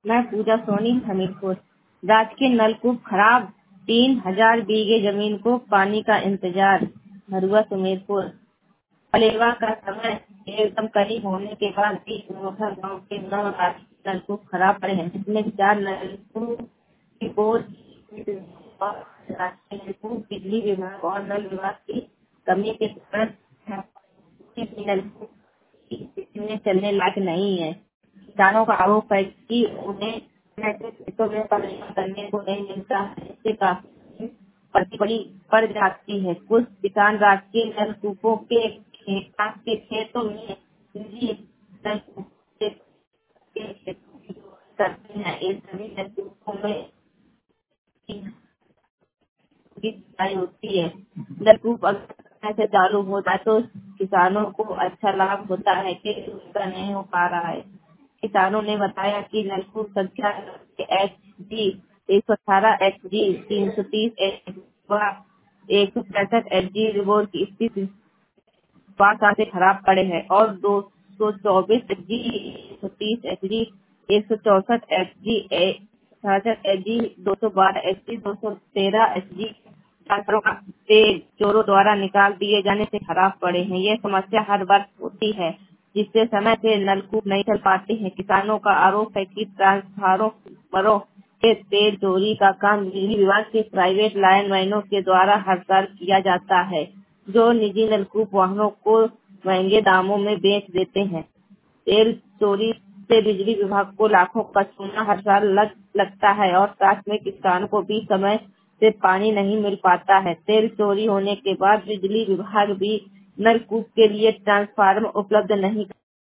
मैं पूजा सोनी हमीरपुर। राजकीय नलकूप खराब, 3000 बीघे जमीन को पानी का इंतजार। भरुआ सुमेरपुर। पलेवा का समय एकदम करीब होने के बाद भी मोहर गांव के 9 राजकीय नलकूप खराब पड़े हैं, जिसमें 4 नलकूप की बोर्ड और राजकीय नलकूप बिजली विभाग और नल विभाग की कमी के कारण नलकूप में चलने लायक नहीं है। किसानों का आरोप है कि उन्हें खेतों में परिश्रम करने को नहीं मिलता है, इससे काफी प्रतिबड़ी पड़ जाती है। कुछ किसान राजकीय नलकूपों के खेतों में निजी नलकूप के खेतों की जोड़ी करते हैं। इन सभी नलकूपों में की सिंचाई होती है। नलकूप अगर ऐसे चालू हो जाए तो किसानों को अच्छा लाभ होता है कि उसका नहीं हो पा रहा है। किसानों ने बताया कि नलकूप संख्या HG 118, HG 330, HG 165 HG revolt की स्थिति 5 साल से खराब पड़े हैं और 224 HG 130 HG 164 HG 66 HG 212 HG 213 HG ट्रांसफरों का तेल चोरों द्वारा निकाल दिए जाने से खराब पड़े हैं। यह समस्या हर वर्ष होती है, जिससे समय से नलकूप नहीं चल पाते हैं। किसानों का आरोप है कि ट्रांसफार्मरों के तेल चोरी का काम बिजली विभाग के प्राइवेट लाइनमैनों के द्वारा हर साल किया जाता है, जो निजी नलकूप वाहनों को महंगे दामों में बेच देते हैं। तेल चोरी से बिजली विभाग को लाखों का चूना हर साल लगता है और साथ में किसानों को भी समय से पानी नहीं मिल पाता है। तेल चोरी होने के बाद बिजली विभाग भी नलकूप के लिए ट्रांसफार्मर उपलब्ध नहीं